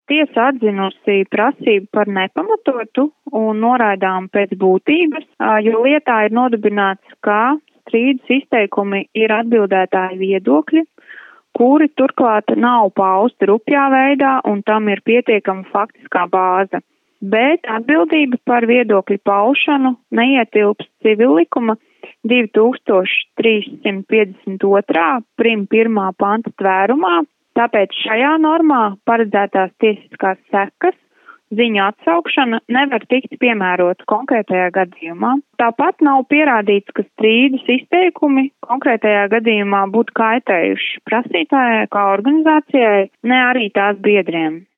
Tiesa atzinusi prasību par nepamatotu un noraidām pēc būtības, jo lietā ir nodibināts, ka strīdus izteikumi ir atbildētāji viedokļi, kuri turklāt nav pausti rupjā veidā un tam ir pietiekama faktiskā bāze. Bet atbildība par viedokļu paušanu neietilpst civillikuma 2352. prim 1. panta tvērumā, tāpēc šajā normā paredzētās tiesiskās sekas ziņu atsaukšana nevar tikt piemērota konkrētajā gadījumā. Tāpat nav pierādīts, ka strīdus izteikumi konkrētajā gadījumā būtu kaitējuši prasītājai kā organizācijai, ne arī tās biedriem.